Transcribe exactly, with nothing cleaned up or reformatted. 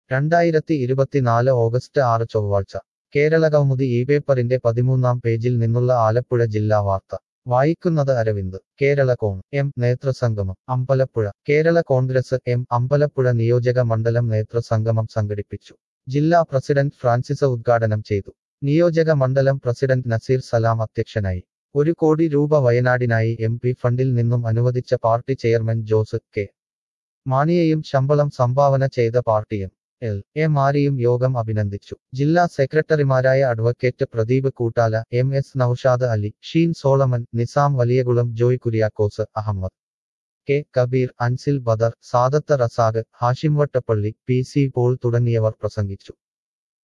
രണ്ടായിരത്തി ഇരുപത്തിനാല് ഓഗസ്റ്റ് ആറ് ചൊവ്വാഴ്ച കേരളകൗമുദി ഈ പേപ്പറിന്റെ പതിമൂന്നാം പേജിൽ നിന്നുള്ള ആലപ്പുഴ ജില്ലാ വാർത്ത വായിക്കുന്നത് അരവിന്ദ്. കേരള കോൺ എം നേതൃസംഗമം അമ്പലപ്പുഴ. കേരള കോൺഗ്രസ് എം അമ്പലപ്പുഴ നിയോജക മണ്ഡലം നേതൃസംഗമം സംഘടിപ്പിച്ചു. ജില്ലാ പ്രസിഡന്റ് ഫ്രാൻസിസ് ഉദ്ഘാടനം ചെയ്തു. നിയോജക മണ്ഡലം പ്രസിഡന്റ് നസീർ സലാം അധ്യക്ഷനായി. ഒരു കോടി രൂപ വയനാടിനായി എം പി ഫണ്ടിൽ നിന്നും അനുവദിച്ച പാർട്ടി ചെയർമാൻ ജോസ് കെ മാണിയെയും ശമ്പളം സംഭാവന ചെയ്ത പാർട്ടി എം എൽ എ മാരെയും യോഗം അഭിനന്ദിച്ചു. ജില്ലാ സെക്രട്ടറിമാരായ advocate Pradeep Koottala, M S Noushad Ali, Sheen Solomon, Nizam Valiyakulam, Joy Kuriakose, Ahammed K Kabeer, Ansil Badar, Sadath Razak, Hashim Vattappally, P C Paul തുടങ്ങിയവർ പ്രസംഗിച്ചു.